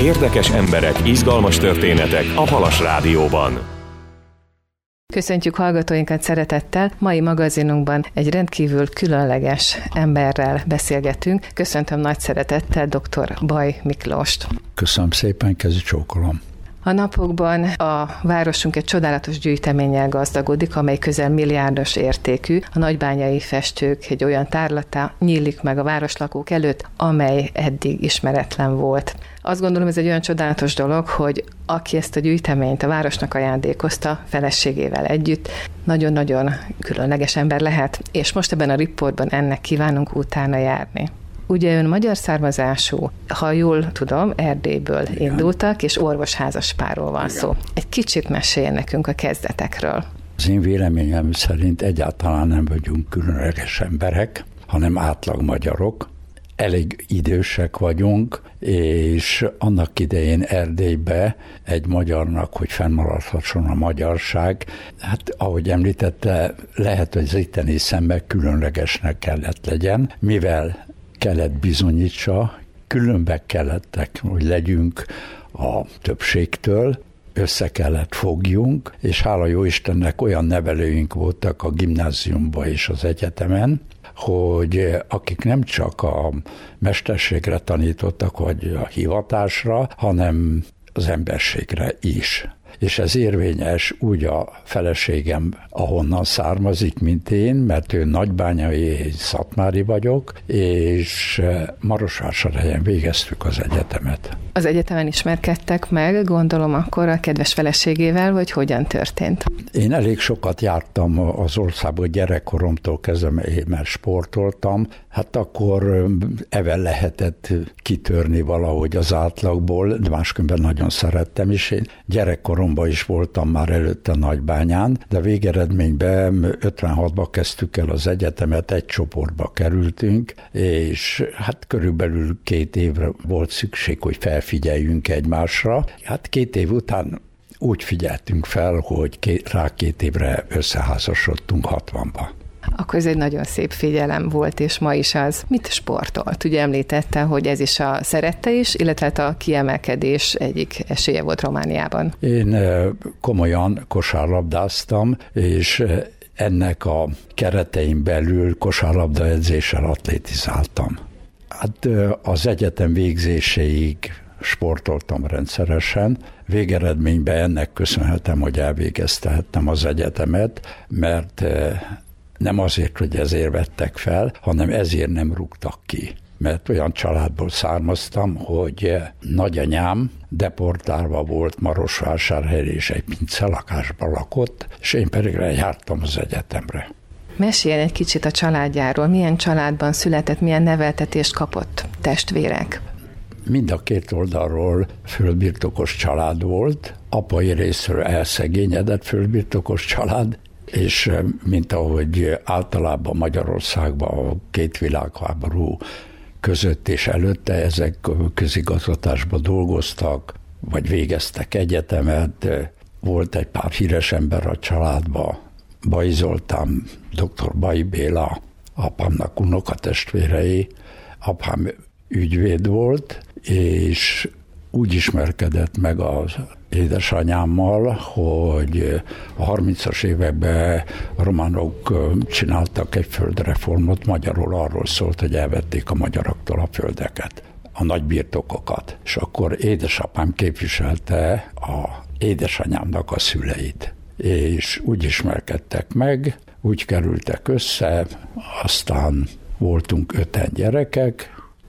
Érdekes emberek, izgalmas történetek a Halas Rádióban. Köszöntjük hallgatóinkat szeretettel. Mai magazinunkban egy rendkívül különleges emberrel beszélgetünk. Köszöntöm nagy szeretettel dr. Baj Miklóst. Köszönöm szépen, kezi csókolom. A napokban a városunk egy csodálatos gyűjteménnyel gazdagodik, amely közel milliárdos értékű. A nagybányai festők egy olyan tárlata nyílik meg a városlakók előtt, amely eddig ismeretlen volt. Azt gondolom, ez egy olyan csodálatos dolog, hogy aki ezt a gyűjteményt a városnak ajándékozta feleségével együtt, nagyon-nagyon különleges ember lehet, és most ebben a riportban ennek kívánunk utána járni. Ugye ön magyar származású, ha jól tudom, Erdélyből indultak, és orvosházas párról van szó. Egy kicsit meséljen nekünk a kezdetekről. Az én véleményem szerint egyáltalán nem vagyunk különleges emberek, hanem átlag magyarok. Elég idősek vagyunk, és annak idején Erdélybe egy magyarnak, hogy fennmaradhasson a magyarság, hát ahogy említette, lehet, hogy az itteni szemben különlegesnek kellett legyen, mivel kellett bizonyítsa, különbek kellettek, hogy legyünk a többségtől, össze kellett fogjunk, és hála jó Istennek olyan nevelőink voltak a gimnáziumban és az egyetemen, hogy akik nem csak a mesterségre tanítottak, vagy a hivatásra, hanem az emberségre is. És ez érvényes úgy a feleségem, ahonnan származik, mint én, mert ő nagybányai, szatmári vagyok, és Marosvásárhelyen végeztük az egyetemet. Az egyetemen ismerkedtek meg, gondolom akkor a kedves feleségével, vagy hogyan történt? Én elég sokat jártam az országban gyerekkoromtól kezdve, mert sportoltam, hát akkor evel lehetett kitörni valahogy az átlagból, de máskülönben nagyon szerettem is. Én gyerekkoromban is voltam már előtte Nagybányán, de végeredményben 56-ban kezdtük el az egyetemet, egy csoportba kerültünk, és hát körülbelül 2 évre volt szükség, hogy felfigyeljünk egymásra. Hát 2 év után úgy figyeltünk fel, hogy rá 2 évre összeházasodtunk 60-ba. Akkor ez egy nagyon szép figyelem volt, és ma is az. Mit sportolt? Ugye említette, hogy ez is a szerette is, illetve a kiemelkedés egyik esélye volt Romániában. Én komolyan kosárlabdáztam, és ennek a keretein belül kosárlabda edzéssel atlétizáltam. Hát az egyetem végzéséig sportoltam rendszeresen. Végeredményben ennek köszönhetem, hogy elvégeztettem az egyetemet, mert nem azért, hogy ezért vettek fel, hanem ezért nem rúgtak ki. Mert olyan családból származtam, hogy nagyanyám deportálva volt Marosvásárhelyre, és egy pincelakásban lakott, és én pedig jártam az egyetemre. Meséljen egy kicsit a családjáról. Milyen családban született, milyen neveltetést kapott testvérek? Mind a 2 oldalról földbirtokos család volt, apai részről elszegényedett földbirtokos család, és mint ahogy általában Magyarországban a 2 világháború között és előtte ezek közigazgatásban dolgoztak, vagy végeztek egyetemet. Volt egy pár híres ember a családban, Baj Zoltán, dr. Baj Béla, apámnak unokatestvérei, apám ügyvéd volt, és úgy ismerkedett meg az édesanyámmal, hogy a 30-as években a románok csináltak egy földreformot, magyarul arról szólt, hogy elvették a magyaroktól a földeket, a nagy birtokokat. És akkor édesapám képviselte a édesanyámnak a szüleit. És úgy ismerkedtek meg, úgy kerültek össze, aztán voltunk 5 gyerekek,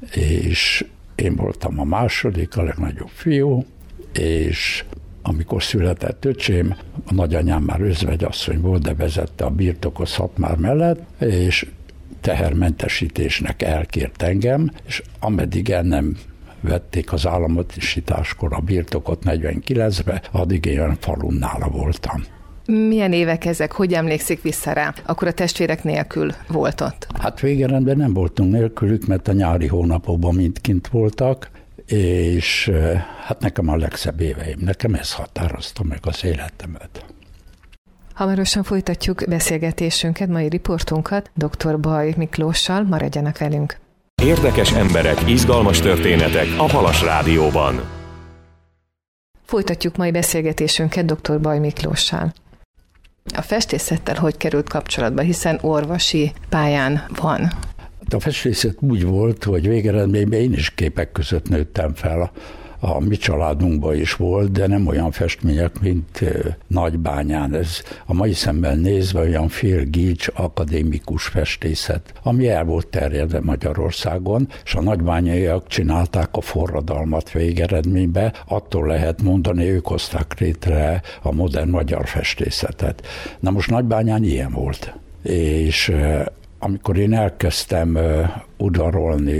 és én voltam a második, a legnagyobb fiú, és amikor született öcsém, a nagyanyám már özvegyasszony volt, de vezette a birtokot Szatmár mellett, és tehermentesítésnek elkért engem, és ameddig el nem vették az államosításkor a birtokot 49-ben, addig én falun nála voltam. Milyen évek ezek? Hogy emlékszik vissza rá? Akkor a testvérek nélkül volt ott? Hát végerendben nem voltunk nélkülük, mert a nyári hónapokban mind kint voltak, és hát nekem a legszebb éveim. Nekem ez határozta meg az életemet. Hamarosan folytatjuk beszélgetésünket, mai riportunkat dr. Baj Miklóssal. Maradjanak velünk! Érdekes emberek, izgalmas történetek a Halas Rádióban. Folytatjuk mai beszélgetésünket dr. Baj Miklóssal. A festészettel hogy került kapcsolatba, hiszen orvosi pályán van? A festészet úgy volt, hogy végeredményben én is képek között nőttem fel. A mi családunkban is volt, de nem olyan festmények, mint Nagybányán. Ez a mai szemben nézve olyan félgics akadémikus festészet, ami el volt terjedve Magyarországon, és a nagybányaiak csinálták a forradalmat végeredménybe. Attól lehet mondani, ők hozták létre a modern magyar festészetet. Na most Nagybányán ilyen volt. És amikor én elkezdtem udvarolni,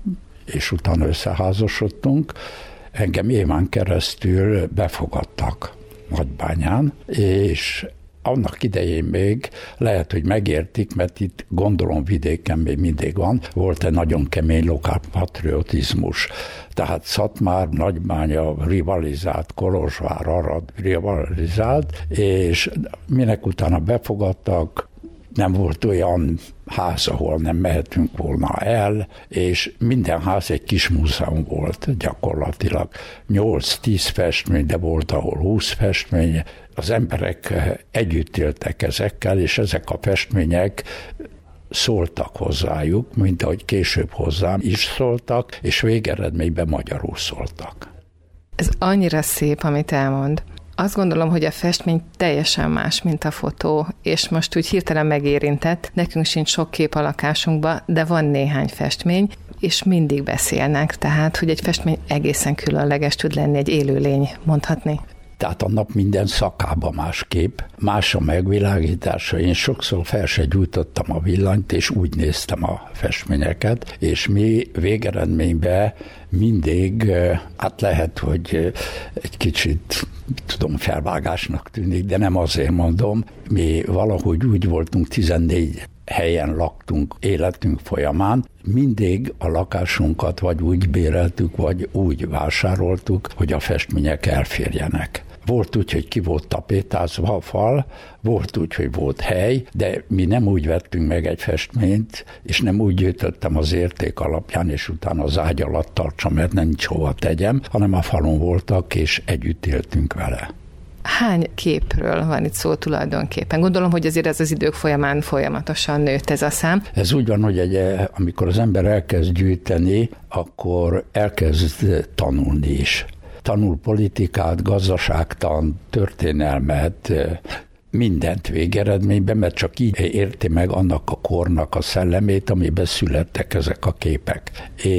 és utána összeházasodtunk, engem éván keresztül befogadtak Nagybányán, és annak idején még lehet, hogy megértik, mert itt gondolom vidéken még mindig van, volt egy nagyon kemény lokálpatriotizmus. Tehát Szatmár, Nagybánya rivalizált, Kolozsvár, Arad rivalizált, és minek utána befogadtak, nem volt olyan ház, ahol nem mehetünk volna el, és minden ház egy kis múzeum volt gyakorlatilag. 8-10 festmény, de volt, ahol 20 festmény. Az emberek együtt éltek ezekkel, és ezek a festmények szóltak hozzájuk, mint ahogy később hozzám is szóltak, és végeredményben magyarul szóltak. Ez annyira szép, amit elmond. Azt gondolom, hogy a festmény teljesen más, mint a fotó, és most úgy hirtelen megérintett, nekünk sincs sok kép a lakásunkban, de van néhány festmény, és mindig beszélnek, tehát, hogy egy festmény egészen különleges tud lenni, egy élőlény, mondhatni. Tehát a nap minden szakában másképp, más a megvilágítása. Én sokszor fel se gyújtottam a villanyt, és úgy néztem a festményeket, és mi végeredményben mindig, hát lehet, hogy egy kicsit, felvágásnak tűnik, de nem azért mondom, mi valahogy úgy voltunk, 14 helyen laktunk életünk folyamán, mindig a lakásunkat vagy úgy béreltük, vagy úgy vásároltuk, hogy a festmények elférjenek. Volt úgy, hogy ki volt tapétázva a fal, volt úgy, hogy volt hely, de mi nem úgy vettünk meg egy festményt, és nem úgy gyűjtöttem az érték alapján, és utána az ágy alatt tartsam, mert nem nincs hova tegyem, hanem a falon voltak, és együtt éltünk vele. Hány képről van itt szó tulajdonképpen? Gondolom, hogy azért ez az idők folyamán folyamatosan nőtt ez a szám. Ez úgy van, hogy amikor az ember elkezd gyűjteni, akkor elkezd tanulni is. Tanul politikát, gazdaságtan, történelmet, mindent végeredményben, mert csak így érti meg annak a kornak a szellemét, amiben születtek ezek a képek.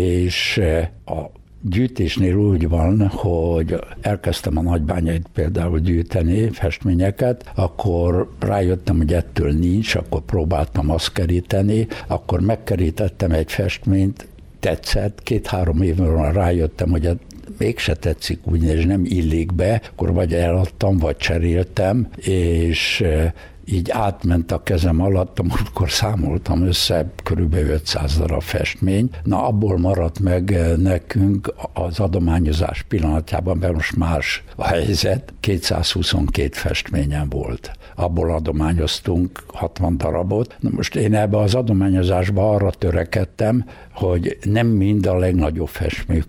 És a gyűjtésnél úgy van, hogy elkezdtem a Nagybányait például gyűjteni festményeket, akkor rájöttem, hogy ettől nincs, akkor próbáltam azt keríteni, akkor megkerítettem egy festményt, tetszett, 2-3 évvel rájöttem, hogy mégse tetszik úgy, és nem illik be, akkor vagy eladtam, vagy cseréltem, és így átment a kezem alatt, amikor számoltam össze körülbelül 500 darab festmény. Na, abból maradt meg nekünk az adományozás pillanatjában, mert most más a helyzet, 222 festményen volt. Abból adományoztunk 60 darabot. Na most én ebbe az adományozásba arra törekedtem, hogy nem mind a legnagyobb festmény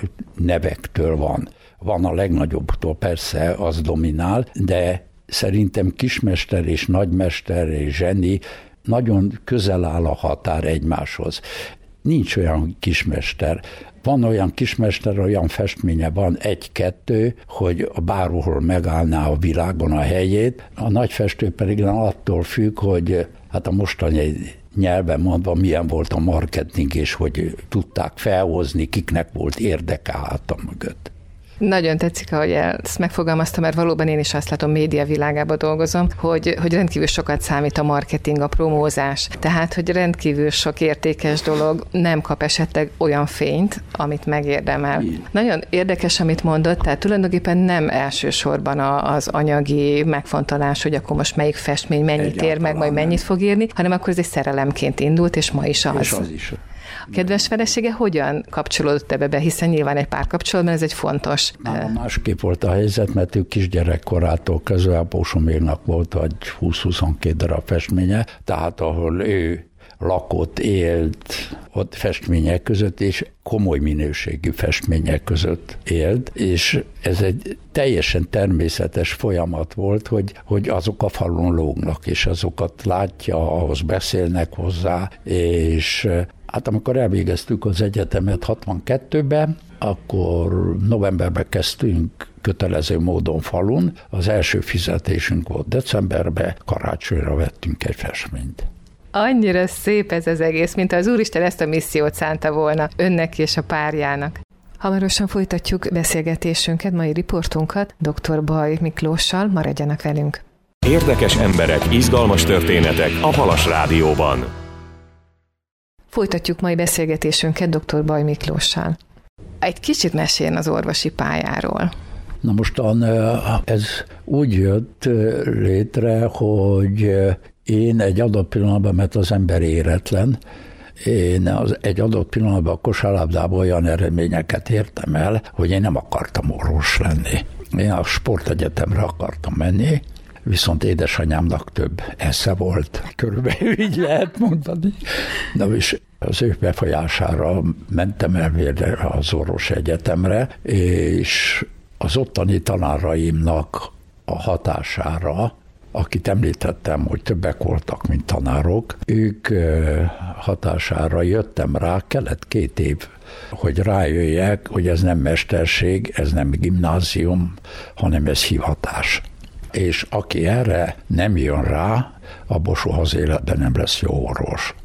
nevektől van. Van a legnagyobbtól, persze, az dominál, de szerintem kismester és nagymester és zseni nagyon közel áll a határ egymáshoz. Nincs olyan kismester. Van olyan kismester, olyan festménye van 1-2, hogy bárhol megállná a világon a helyét. A nagy festő pedig attól függ, hogy hát a mostani nyelven mondva milyen volt a marketing, és hogy tudták felhozni, kiknek volt érdeke háta mögött. Nagyon tetszik, ahogy ezt megfogalmaztam, mert valóban én is azt látom, média világában dolgozom, hogy rendkívül sokat számít a marketing, a promózás. Tehát, hogy rendkívül sok értékes dolog nem kap esetleg olyan fényt, amit megérdemel. Nagyon érdekes, amit mondott, tehát tulajdonképpen nem elsősorban az anyagi megfontolás, hogy akkor most melyik festmény mennyit ér meg, majd mennyit fog érni, hanem akkor ez egy szerelemként indult, és ma is az. És az is. A kedves felesége hogyan kapcsolódott ebbe be, hiszen nyilván egy párkapcsolatban ez egy fontos. Másképp volt a helyzet, mert ő kisgyerekkorától kezdve a Pósomérnak volt egy 20-22 darab festménye, tehát ahol ő lakott, élt ott festmények között, és komoly minőségű festmények között élt, és ez egy teljesen természetes folyamat volt, hogy azok a falun lógnak, és azokat látja, ahhoz beszélnek hozzá, és hát amikor elvégeztük az egyetemet 62-ben, akkor novemberben kezdtünk kötelező módon falun, az első fizetésünk volt decemberben, karácsonyra vettünk egy festményt. Annyira szép ez az egész, mint az Úristen ezt a missziót szánta volna önnek és a párjának. Hamarosan folytatjuk beszélgetésünket, mai riportunkat dr. Baj Miklóssal, maradjanak velünk. Érdekes emberek, izgalmas történetek a Halas Rádióban. Folytatjuk mai beszélgetésünket dr. Baj Miklóssal. Egy kicsit meséljen az orvosi pályáról. Na mostan ez úgy jött létre, hogy én egy adott pillanatban, mert az ember éretlen, egy adott pillanatban a kosárlabdában olyan eredményeket értem el, hogy én nem akartam orvos lenni. Én a sportegyetemre akartam menni, viszont édesanyámnak több esze volt. Körülbelül így lehet mondani. Na és az ő befolyására mentem el az orvosi egyetemre, és az ottani tanáraimnak a hatására, akit említettem, hogy többek voltak, mint tanárok, ők hatására jöttem rá, kellett 2 év, hogy rájöjjek, hogy ez nem mesterség, ez nem gimnázium, hanem ez hivatás. És aki erre nem jön rá, abból soha az életben nem lesz jó orvos.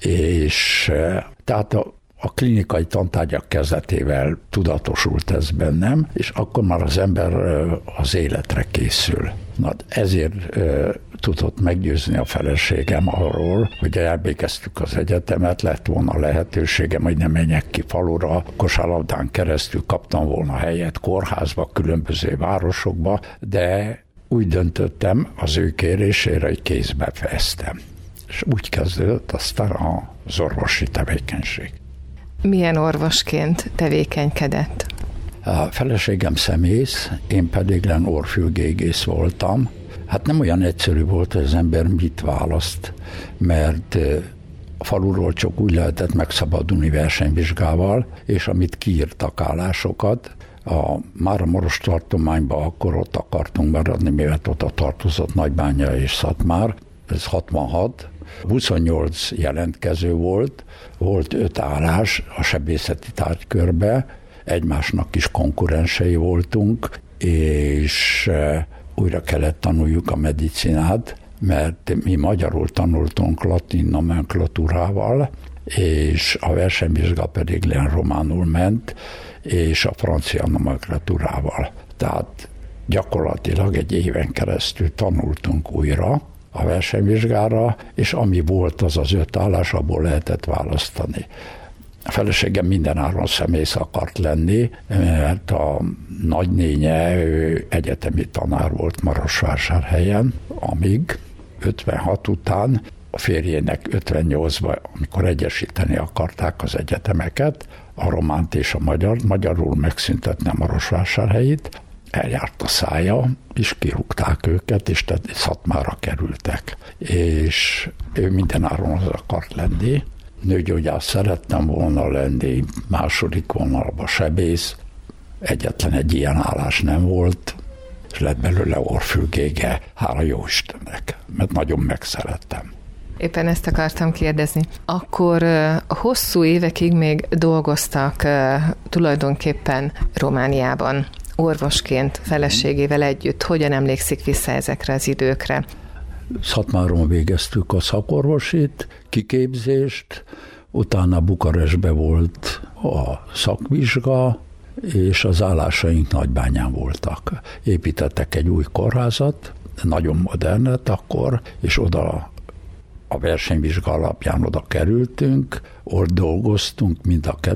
És tehát a klinikai tantárgyak kezdetével tudatosult ez bennem, és akkor már az ember az életre készül. Na, ezért tudott meggyőzni a feleségem arról, hogy elvégeztük az egyetemet, lett volna lehetőségem, hogy ne menjek ki falura, kosárlabdán keresztül kaptam volna helyet kórházba, különböző városokba, de úgy döntöttem az ő kérésére, hogy kézbe fejeztem. És úgy kezdődött aztán az orvosi tevékenység. Milyen orvosként tevékenykedett? A feleségem szemész, én pedig orrfülgégész voltam. Hát nem olyan egyszerű volt, hogy az ember mit választ, mert a faluról csak úgy lehetett megszabadulni versenyvizsgával, és amit kiírtak állásokat, már a Maros tartományban akkor ott akartunk maradni, mivel ott tartozott Nagybánya és Szatmár, ez 66, 28 jelentkező volt 5 állás a sebészeti tárgykörbe, egymásnak is konkurensei voltunk, és újra kellett tanuljuk a medicinát, mert mi magyarul tanultunk latin nomenklatúrával, és a versenyvizsga pedig románul ment, és a francia nomenklatúrával. Tehát gyakorlatilag egy éven keresztül tanultunk újra a versenyvizsgára, és ami volt az 5 állás, abból lehetett választani. A feleségem mindenáron szemész akart lenni, mert a nagynénye, ő egyetemi tanár volt Marosvásárhelyen, amíg 56 után a férjének 58-ban, amikor egyesíteni akarták az egyetemeket, a románt és a magyarul megszüntetni a Marosvásárhelyit, eljárt a szája, és kirúgták őket, és Szatmára kerültek. És ő mindenáron az akart lenni. Nőgyógyász szerettem volna lenni, második vonalba sebész, egyetlen egy ilyen állás nem volt, és lett belőle orrfülgége, hála jó Istennek, mert nagyon megszerettem. Éppen ezt akartam kérdezni. Akkor hosszú évekig még dolgoztak tulajdonképpen Romániában, orvosként, feleségével együtt. Hogyan emlékszik vissza ezekre az időkre? Szatmáron végeztük a szakorvosit, kiképzést, utána Bukarestbe volt a szakvizsga, és az állásaink Nagybányán voltak. Építettek egy új kórházat, nagyon modernet akkor, és oda a versenyvizsga alapján oda kerültünk, ott dolgoztunk mind a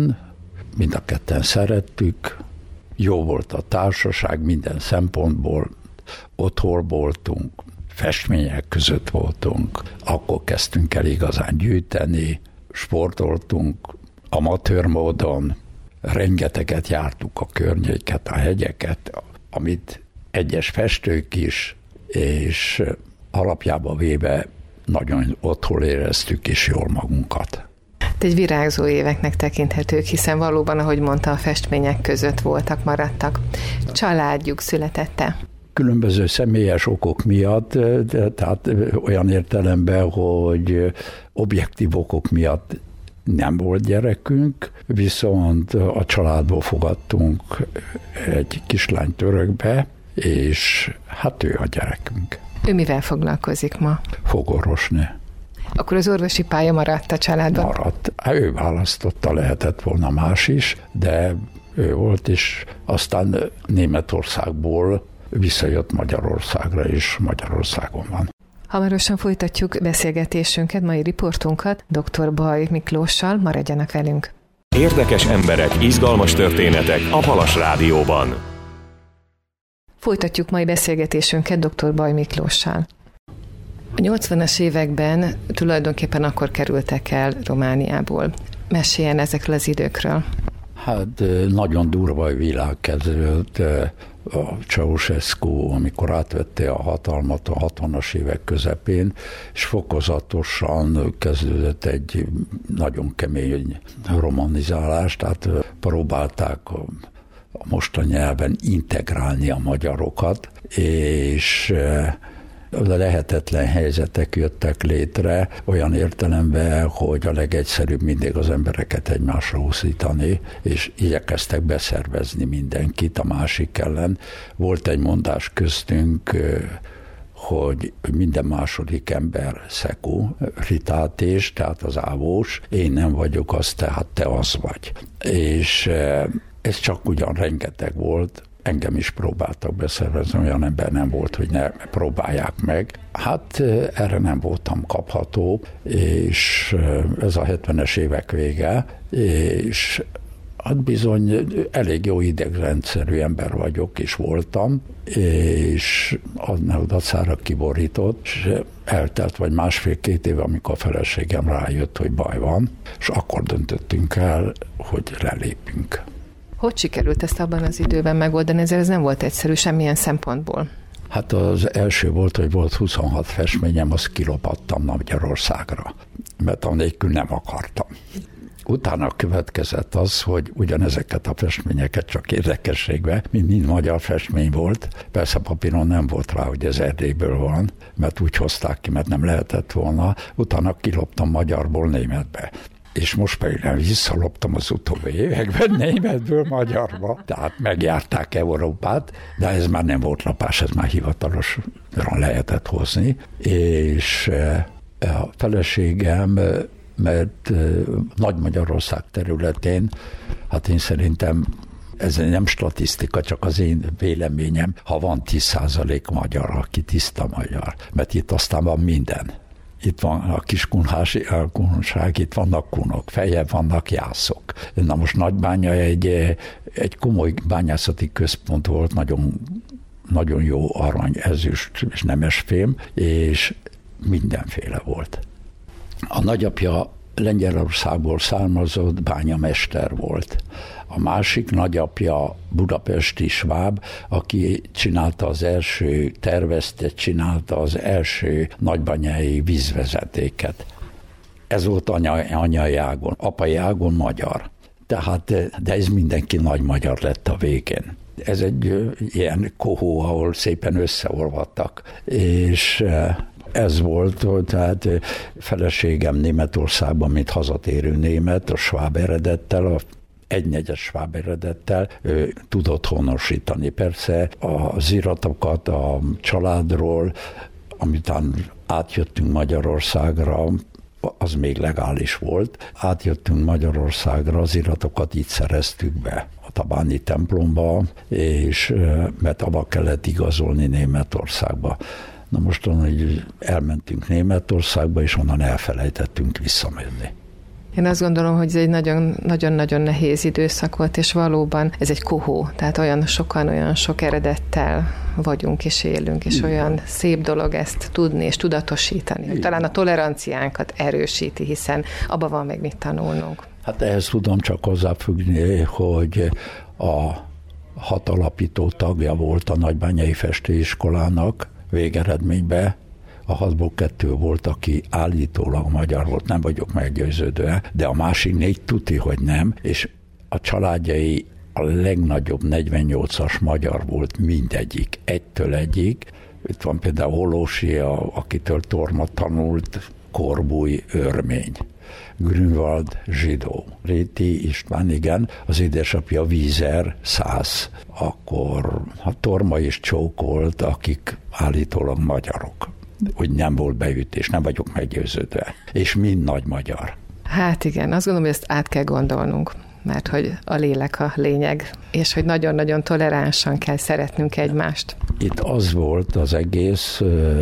ketten szerettük, jó volt a társaság minden szempontból, otthon voltunk, festmények között voltunk, akkor kezdtünk el igazán gyűjteni, sportoltunk amatőr módon, rengeteget jártuk a környéket, a hegyeket, amit egyes festők is, és alapjába véve nagyon otthon éreztük és jól magunkat. Egy virágzó éveknek tekinthetők, hiszen valóban, ahogy mondta, a festmények között voltak, maradtak. Családjuk születette? Különböző személyes okok miatt, tehát olyan értelemben, hogy objektív okok miatt nem volt gyerekünk, viszont a családból fogadtunk egy kislányt örökbe, és hát ő a gyerekünk. Ő mivel foglalkozik ma? Fogorvosnő. Akkor az orvosi pálya maradt a családban? Maradt. Ő választotta, lehetett volna más is, de ő volt, és aztán Németországból visszajött Magyarországra, és Magyarországon van. Hamarosan folytatjuk beszélgetésünket, mai riportunkat dr. Baj Miklóssal, maradjanak velünk. Érdekes emberek, izgalmas történetek a Halas Rádióban. Folytatjuk mai beszélgetésünket dr. Baj Miklóssal. A 80-as években tulajdonképpen akkor kerültek el Romániából. Meséljen ezekről az időkről. Hát nagyon durva világ kezdődött. A Ceausescu, amikor átvette a hatalmat a 60-as évek közepén, és fokozatosan kezdődött egy nagyon kemény romanizálás, tehát próbálták a mostani nyelven integrálni a magyarokat, és lehetetlen helyzetek jöttek létre, olyan értelemben, hogy a legegyszerűbb mindig az embereket egymásra úszítani, és igyekeztek beszervezni mindenkit a másik ellen. Volt egy mondás köztünk, hogy minden második ember szekú, ritátés, tehát az ávós, én nem vagyok az, tehát te az vagy. És ez csak ugyan rengeteg volt, engem is próbáltak beszervezni, olyan ember nem volt, hogy ne próbálják meg. Hát erre nem voltam kapható, és ez a 70-es évek vége, és hát bizony elég jó idegrendszerű ember vagyok, és voltam, és dacára kiborított, és eltelt vagy másfél-két év, amikor a feleségem rájött, hogy baj van, és akkor döntöttünk el, hogy lelépünk. Hogy sikerült ezt abban az időben megoldani? Ez nem volt egyszerű semmilyen szempontból. Hát az első volt, hogy volt 26 festményem, azt kilopattam Magyarországra, mert anélkül nem akartam. Utána következett az, hogy ugyanezeket a festményeket csak érdekességben, mind magyar festmény volt. Persze papíron nem volt rá, hogy ez Erdélyből van, mert úgy hozták ki, mert nem lehetett volna. Utána kiloptam magyarból németbe. És most pedig nem visszaloptam az utóbbi években németből magyarba. Tehát megjárták Európát, de ez már nem volt lapás, ez már hivatalosan lehetett hozni. És a feleségem, mert Nagy-Magyarország területén, hát én szerintem ez nem statisztika, csak az én véleményem, ha van 10% magyar, aki tiszta magyar, mert itt aztán van minden. Itt van a kiskunság, itt vannak kunok, feljebb vannak jászok. Na most Nagybánya egy komoly bányászati központ volt, nagyon jó arany, ezüst és nemesfém, és mindenféle volt. A nagyapja Lengyelországból származott bányamester volt. A másik nagyapja budapesti sváb, aki csinálta az első nagybányai vízvezetéket. Ez volt anyai ágon, apai ágon magyar. Tehát, de ez mindenki nagy magyar lett a végén. Ez egy ilyen kohó, ahol szépen összeolvadtak, és ez volt, tehát feleségem Németországban, mint hazatérő német, a sváb eredettel, egynegyes sváb eredettel tudott honosítani. Persze az iratokat a családról, amitán átjöttünk Magyarországra, az még legális volt. Átjöttünk Magyarországra, az iratokat így szereztük be a tabáni templomba, és mert abba kellett igazolni Németországba. Na most onnan elmentünk Németországba, és onnan elfelejtettünk visszamenni. Én azt gondolom, hogy ez egy nagyon-nagyon nehéz időszak volt, és valóban ez egy kohó, tehát olyan sok eredettel vagyunk és élünk, és olyan szép dolog ezt tudni és tudatosítani. Talán a toleranciánkat erősíti, hiszen abban van még mit tanulnunk. Hát ehhez tudom csak hozzáfüggni, hogy a 6 alapító tagja volt a Nagybányai Festőiskolának végeredményben, A 6-ból 2 volt, aki állítólag magyar volt, nem vagyok meggyőződve, de a másik 4 tuti, hogy nem, és a családjai a legnagyobb 48-as magyar volt mindegyik, egytől egyik. Itt van például Holósi, akitől Torma tanult, Korbúj örmény. Grünwald zsidó. Réti István, igen, az édesapja Vízer, szász. Akkor Torma is csókolt, akik állítólag magyarok. Úgy nem volt beütés, nem vagyok meggyőződve. És mind nagy magyar. Hát igen, azt gondolom, hogy ezt át kell gondolnunk, mert hogy a lélek a lényeg, és hogy nagyon-nagyon toleránsan kell szeretnünk egymást. Itt az volt az egész,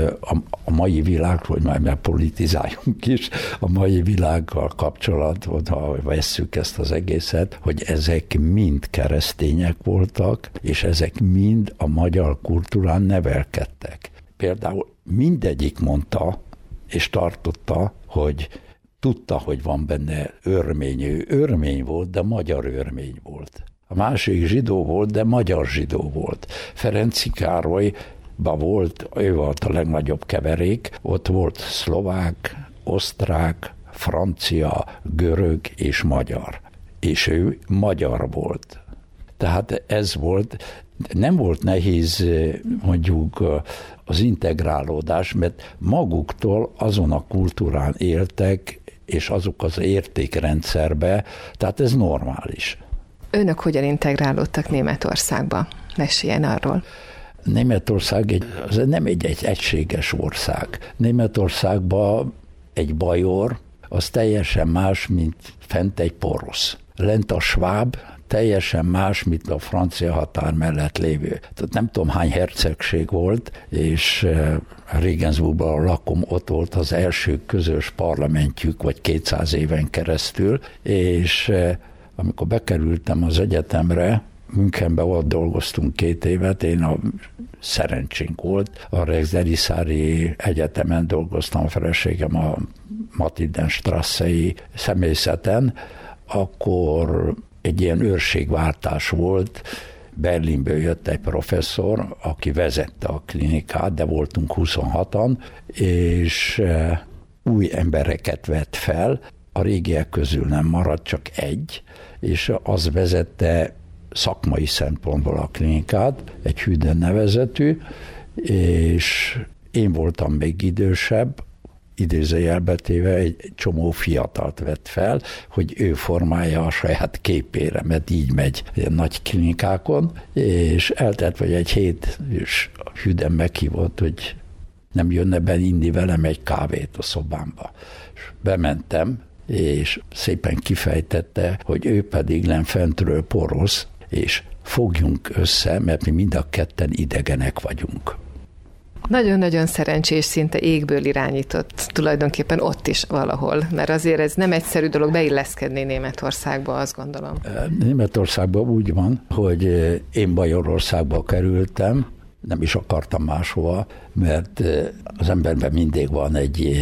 a mai világ, hogy már politizáljunk is, a mai világgal kapcsolatban, ha vesszük ezt az egészet, hogy ezek mind keresztények voltak, és ezek mind a magyar kultúrán nevelkedtek. Például mindegyik mondta, és tartotta, hogy tudta, hogy van benne örmény. Ő örmény volt, de magyar örmény volt. A másik zsidó volt, de magyar zsidó volt. Ferenczy Károlyban volt, ő volt a legnagyobb keverék, ott volt szlovák, osztrák, francia, görög és magyar. És ő magyar volt. Tehát ez volt, nem volt nehéz mondjuk az integrálódás, mert maguktól azon a kultúrán éltek, és azok az értékrendszerbe, tehát ez normális. Önök hogyan integrálódtak Németországba? Meséljen arról. Németország nem egy egységes ország. Németországban egy bajor, az teljesen más, mint fent egy porosz. Lent a sváb, teljesen más, mint a francia határ mellett lévő. Tehát nem tudom, hány hercegség volt, és Regensburgban lakom, ott volt az első közös parlamentjük, vagy 200 éven keresztül, és amikor bekerültem az egyetemre, Münchenbe ott dolgoztunk 2 évet, én a szerencsénk volt, a Rex-Deriszári Egyetemen dolgoztam, a feleségem a Matildenstrasszei személyzeten, akkor egy ilyen őrségváltás volt, Berlinből jött egy professzor, aki vezette a klinikát, de voltunk 26-an, és új embereket vett fel, a régiek közül nem maradt, csak egy, és az vezette szakmai szempontból a klinikát, egy Hüden nevezetű, és én voltam még idősebb, idézőjelbe téve egy csomó fiatalt vett fel, hogy ő formálja a saját képére, mert így megy ilyen nagy klinikákon, és eltelt vagy egy hét, és Hüden meghívott, hogy nem jönne be inni velem egy kávét a szobámba. És bementem, és szépen kifejtette, hogy ő pedig nem fentről porosz, és fogjunk össze, mert mi mind a ketten idegenek vagyunk. Nagyon-nagyon szerencsés, szinte égből irányított tulajdonképpen ott is valahol, mert azért ez nem egyszerű dolog beilleszkedni Németországba, azt gondolom. Németországban úgy van, hogy én Magyarországba kerültem, nem is akartam máshova, mert az emberben mindig van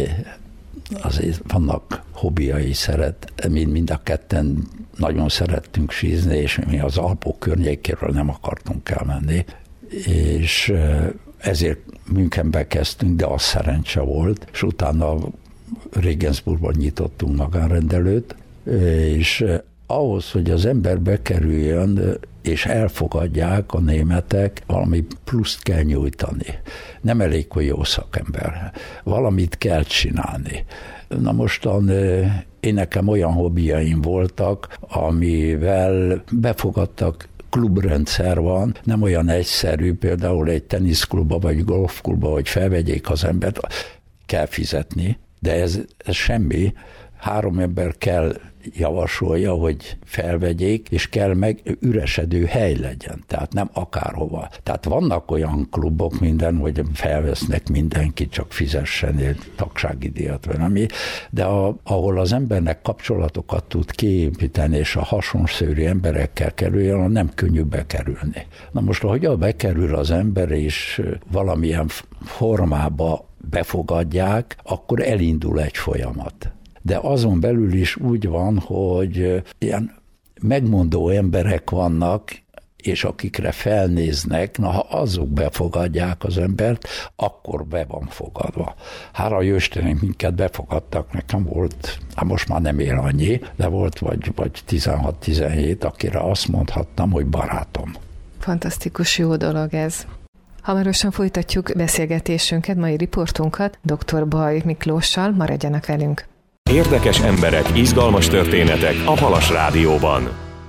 azért vannak hobbiai, mind a ketten nagyon szerettünk sízni, és mi az Alpok környékéről nem akartunk elmenni, és ezért Münchenbe kezdtünk, de az szerencse volt, és utána Regensburgban nyitottunk magánrendelőt, és ahhoz, hogy az ember bekerüljön, és elfogadják a németek, valami pluszt kell nyújtani. Nem elég, hogy jó szakember. Valamit kell csinálni. Na mostan én nekem olyan hobbiaim voltak, amivel befogadtak, klubrendszer van, nem olyan egyszerű, például egy teniszklubba vagy golfklubba, hogy felvegyék az embert, kell fizetni, de ez semmi. 3 ember kell javasolja, hogy felvegyék, és kell meg üresedő hely legyen, tehát nem akárhova. Tehát vannak olyan klubok minden, hogy felvesznek mindenki, csak fizessen egy tagsági díjat, vagy ami, de ahol az embernek kapcsolatokat tud kiépíteni, és a hasonszörű emberekkel kerüljön, nem könnyű bekerülni. Na most, ahogy bekerül az ember, és valamilyen formába befogadják, akkor elindul egy folyamat. De azon belül is úgy van, hogy ilyen megmondó emberek vannak, és akikre felnéznek, na ha azok befogadják az embert, akkor be van fogadva. Hála jó Istennek minket befogadtak, nekem volt, most már nem él annyi, de volt vagy 16-17, akire azt mondhattam, hogy barátom. Fantasztikus, jó dolog ez. Hamarosan folytatjuk beszélgetésünket, mai riportunkat dr. Baj Miklóssal, maradjanak velünk. Érdekes emberek, izgalmas történetek a Halas Rádióban.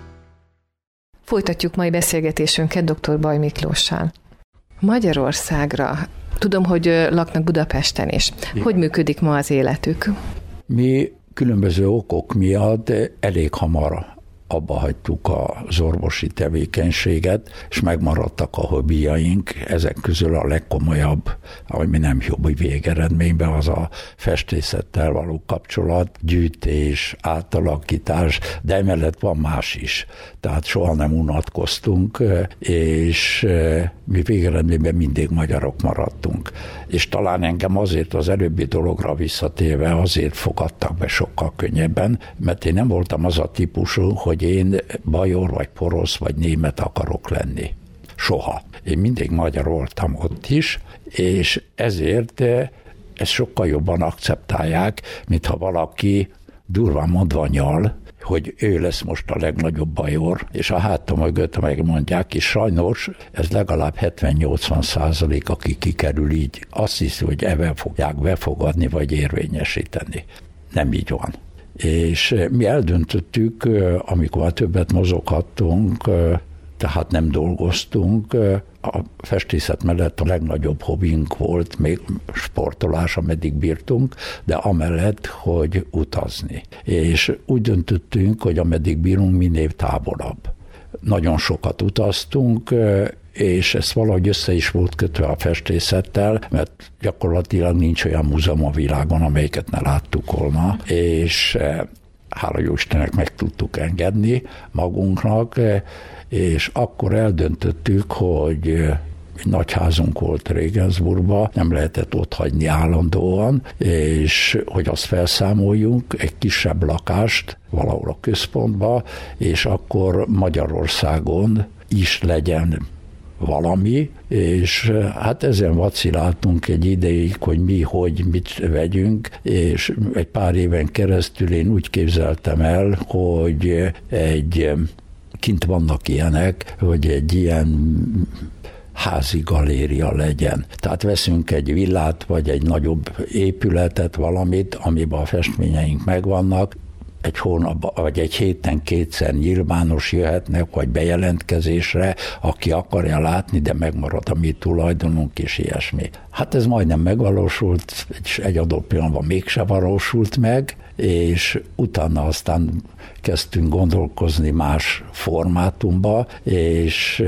Folytatjuk mai beszélgetésünket dr. Baj Miklóssal. Magyarországra, tudom, hogy laknak Budapesten is. Igen. Hogy működik ma az életük? Mi különböző okok miatt elég hamar abba hagytuk az orvosi tevékenységet, és megmaradtak a hobbijaink, ezek közül a legkomolyabb, ami nem jobb végeredményben, az a festészettel való kapcsolat, gyűjtés, átalakítás, de emellett van más is. Tehát soha nem unatkoztunk, és mi végeredményben mindig magyarok maradtunk. És talán engem azért az előbbi dologra visszatérve azért fogadtak be sokkal könnyebben, mert én nem voltam az a típusú, hogy én bajor, vagy porosz, vagy német akarok lenni. Soha. Én mindig magyar voltam ott is, és ezért ezt sokkal jobban akceptálják, mint ha valaki durván mondva nyal, hogy ő lesz most a legnagyobb bajor, és a hátam mögött megmondják, és sajnos ez legalább 70-80%, aki kikerül így, azt hiszi, hogy ebben fogják befogadni, vagy érvényesíteni. Nem így van. És mi eldöntöttük, amikor már többet mozoghattunk, tehát nem dolgoztunk, a festészet mellett a legnagyobb hobbink volt még sportolás, ameddig bírtunk, de amellett, hogy utazni. És úgy döntöttünk, hogy ameddig bírunk, minél távolabb. Nagyon sokat utaztunk, és ez valahogy össze is volt kötve a festészettel, mert gyakorlatilag nincs olyan múzeum a világon, amelyiket ne láttuk volna, és hála jó Istennek meg tudtuk engedni magunknak, és akkor eldöntöttük, hogy egy nagy házunk volt Regensburgban, nem lehetett ott hagyni állandóan, és hogy azt felszámoljunk, egy kisebb lakást valahol a központba, és akkor Magyarországon is legyen valami, és hát ezen vaciláltunk egy ideig, hogy mi, hogy mit vegyünk, és egy pár éven keresztül én úgy képzeltem el, hogy kint vannak ilyenek, hogy egy ilyen házi galéria legyen. Tehát veszünk egy villát, vagy egy nagyobb épületet, valamit, amiben a festményeink megvannak, egy hónapban, vagy egy héten kétszer nyilvános jöhetnek, vagy bejelentkezésre, aki akarja látni, de megmarad a mi tulajdonunk, és ilyesmi. Hát ez majdnem megvalósult, és egy adott pillanatban mégse valósult meg, és utána aztán kezdtünk gondolkozni más formátumba, és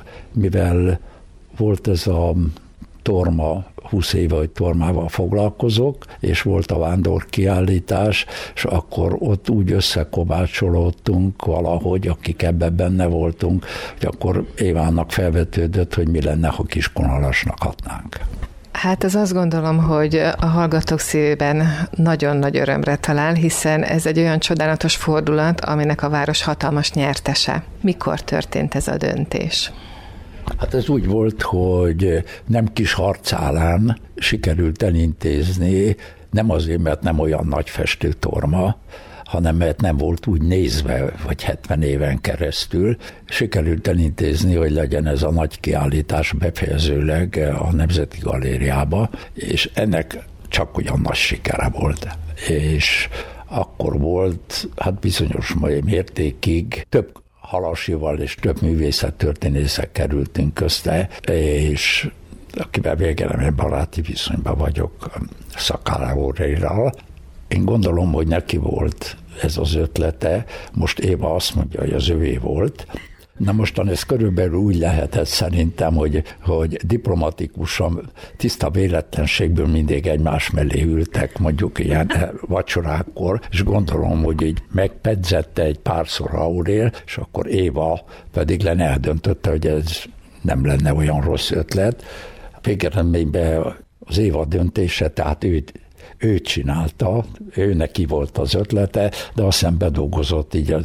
mivel volt ez a torma, 20 éve, hogy tormával foglalkozok, és volt a vándorkiállítás, és akkor ott úgy összekovácsolódtunk valahogy, akik ebben benne voltunk, hogy akkor Évának felvetődött, hogy mi lenne, ha Kiskunhalasnak adnánk. Hát ez azt gondolom, hogy a hallgatók szívében nagyon nagy örömre talál, hiszen ez egy olyan csodálatos fordulat, aminek a város hatalmas nyertese. Mikor történt ez a döntés? Hát ez úgy volt, hogy nem kis harcálán sikerült elintézni, nem azért, mert nem olyan nagy festőtorma, hanem mert nem volt úgy nézve, vagy 70 éven keresztül. Sikerült elintézni, hogy legyen ez a nagy kiállítás befejezőleg a Nemzeti Galériába, és ennek csak olyan nagy sikere volt. És akkor volt, hát bizonyos mértékig több Halasival és több művészettörténésszel kerültünk közte, és akivel végeredményben baráti viszonyban vagyok, Szakállóréral. Én gondolom, hogy neki volt ez az ötlete, most Éva azt mondja, hogy az övé volt. Na mostan ez körülbelül úgy lehetett szerintem, hogy diplomatikusan, tiszta véletlenségből mindig egymás mellé ültek, mondjuk ilyen vacsorákkor, és gondolom, hogy így megpedzette egy párszor Aurél, és akkor Éva pedig eldöntötte, hogy ez nem lenne olyan rossz ötlet. Végeredményben az Éva döntése, tehát ő csinálta, ő neki volt az ötlete, de aztán bedolgozott így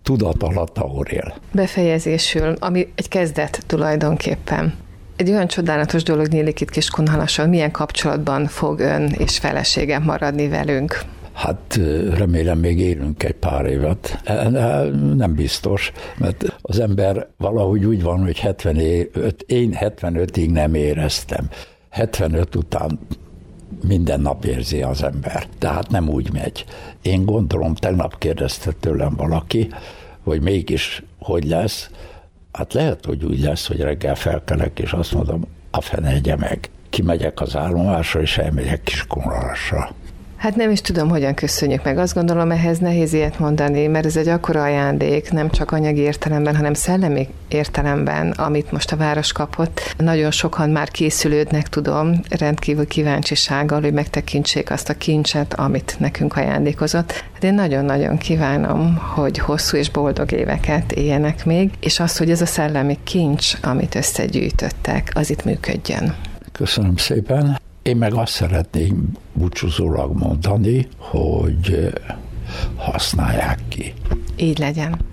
tudat alatt, ahol él. Befejezésül, ami egy kezdet tulajdonképpen. Egy olyan csodálatos dolog nyílik itt Kiskunhalason, milyen kapcsolatban fog ön és felesége maradni velünk? Hát remélem még élünk egy pár évet. Nem biztos, mert az ember valahogy úgy van, hogy 75, én 75-ig nem éreztem. 75 után minden nap érzi az ember, tehát nem úgy megy. Én gondolom, tegnap kérdezte tőlem valaki, hogy mégis hogy lesz. Hát lehet, hogy úgy lesz, hogy reggel felkelek, és azt mondom, a fene egye meg. Kimegyek az állomásra, és elmegyek Kiskunhalasra. Hát nem is tudom, hogyan köszönjük meg. Azt gondolom, ehhez nehéz ilyet mondani, mert ez egy akkora ajándék, nem csak anyagi értelemben, hanem szellemi értelemben, amit most a város kapott. Nagyon sokan már készülődnek, tudom, rendkívül kíváncsisággal, hogy megtekintsék azt a kincset, amit nekünk ajándékozott. De én nagyon-nagyon kívánom, hogy hosszú és boldog éveket éljenek még, és az, hogy ez a szellemi kincs, amit összegyűjtöttek, az itt működjön. Köszönöm szépen. Én meg azt szeretném búcsúzólag mondani, hogy használják ki. Így legyen.